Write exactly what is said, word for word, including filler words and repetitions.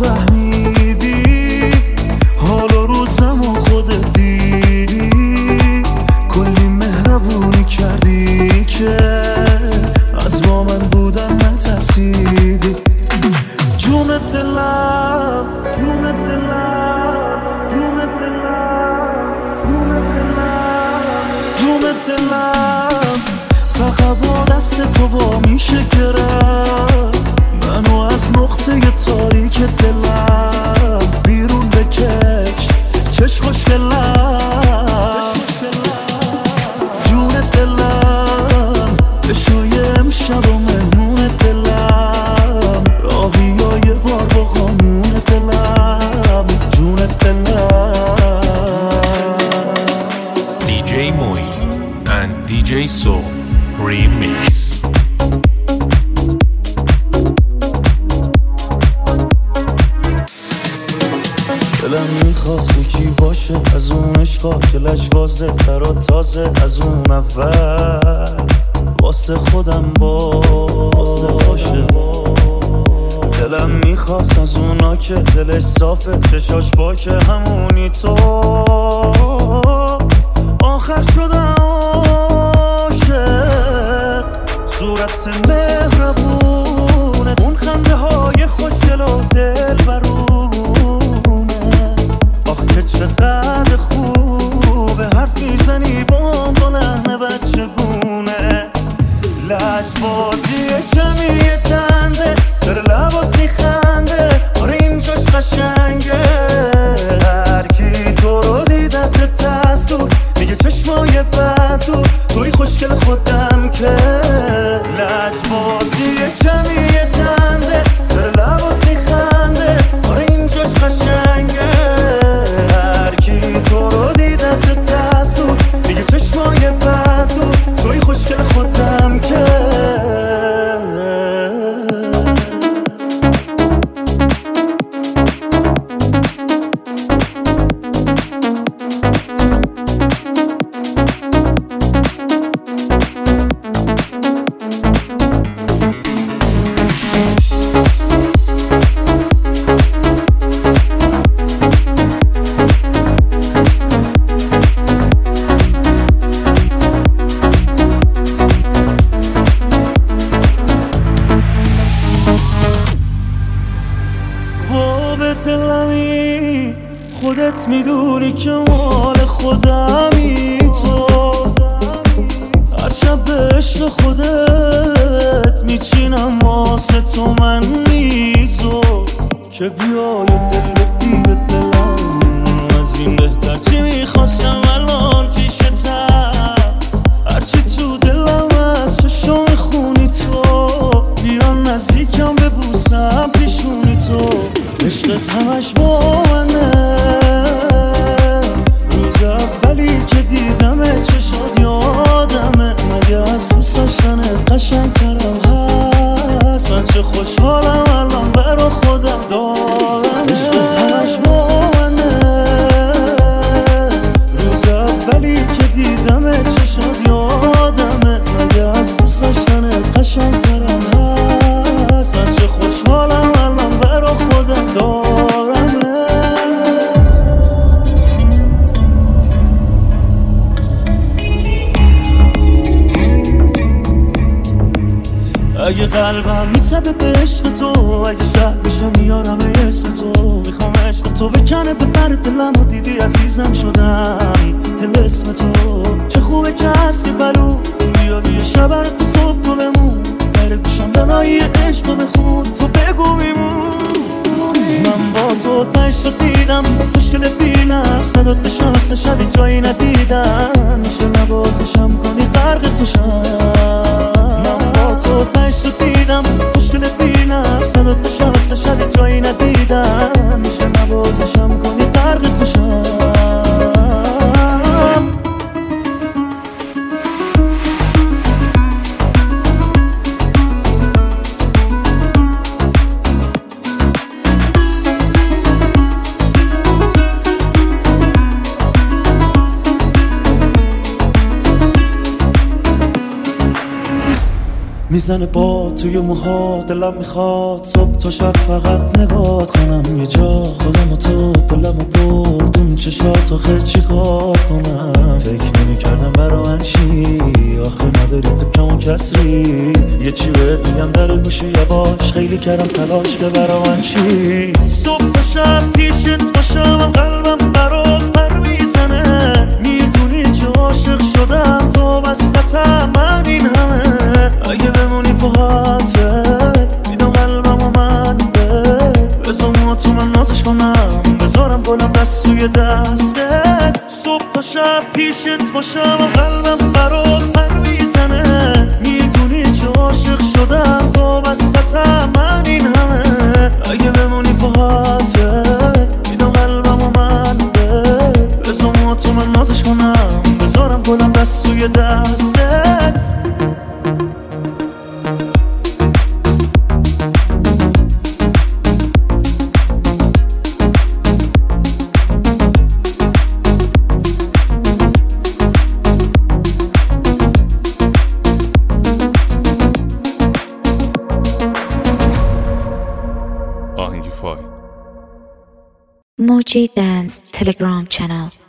فهمیدی حال و روزم و خودت دیدی، کلی مهربونی کردی که از با من بودن نترسیدی. جون دلم جون دلم جون دلم جون دلم فقط با دست تو با میشه گرفت منو از نقطه تاریک دلم بیرون بکش چش خوشگلم. جون دلم بشوی امشب و مهمون دلم را بیا یه بار با قانون دلم. جون دلم دی جی Moin and دی جی Soul Remix. دلم میخواست یکی باشه از اون عشقا که لجبازه تر و تازه از اون اول واسه خودم واسه باشه. دلم میخواست از اونا که دلش صافه چشاش پاکه همونی تو آخر شدم عاشق. صورت مهربونه اون خنده های خوشگل و دل برونه، آخ که چقدر خوبه حرف میزنی با با لحن بچگونه. لجبازی کمی تنده داره لبات میخنده آره اینجاش قشنگه. هر کی تو رو دیدت تسو میگه چشمای بد و توی خوشگل خودم که. لجبازی کمی تنده داره لبات میخنده آره اینجاش قشنگه. هر کی تو رو دیدت تسو میگه چشمای بد و توی خوشگل خودم که. خودت میدونی که مال خودمی تو، هر شب به عشق خودت میچینم واسه تو من میزو که بیای دل بدی به دلم. از این بهتر چی میخواستم الان پیشتم، هرچی تو دلم از چشم خونی تو بیا نزدیکم ببوسم پیشونی تو. عشقت همش با منه روز اولی که دیدمه چشات یادمه مگه از دوست داشتنت قشنگترم هست. من چه خوشحالم الان برا خودم دارم. عشقت همش با منه روز اولی که دیدمه چشات یادمه مگه از دوست داشتنت قشنگترم هست. من چه خوشحالم الان برا خودم دارم. اگه قلبم میتبه به عشق تو، اگه شهر بشم میارم اسم تو. میخوام عشق تو بکنه به بر دلم و دیدی عزیزم شدم طلسم تو. چه خوبه که هستی بلو بیا بیا شبر تو صبح تو بمون بره گوشم دلایی عشق رو بخون تو بگو میمون. من با تو تشت دیدم خوشگل بینم صدات بشم مثل شبی جایی ندیدم میشه نوازشم کنی غرق تو شم. من با تو تشت دیدم خوشگل بینم صدات بشم مثل شبی جایی ندیدم میشه نوازشم کنی غرق تو شم. میزنه با توی موها، دلم میخواد صبح تا شب فقط نگات کنم یه جا خودم و تو، دلم و بردون چشات آخه چی کار کنم. فکر نمی کردم برا من چی، آخه نداری تو کم و کسری. یه چی بهت میگم در گوشی یواش، خیلی کردم تلاش که برا من چی. صبح تا شب پیشت باشم، قلبم برات پر میزنه. میدونی که عاشق شدم، وابستم من این همه. اگه بمونی با حرفت میدم قلبم و من بهت. بذار تو من نازش کنم، بذارم گلم دست توی دستت. صبح تا شب پیشت باشم، قلبم برات پر میزنه. میدونی که عاشق شدم، وابستم من این همه. اگه بمونی با حرفت میدم قلبم و من بهت. بذار تو من نازش کنم، بذارم گلم دست توی دستت. آهنگ فای Moji Dance Telegram channel.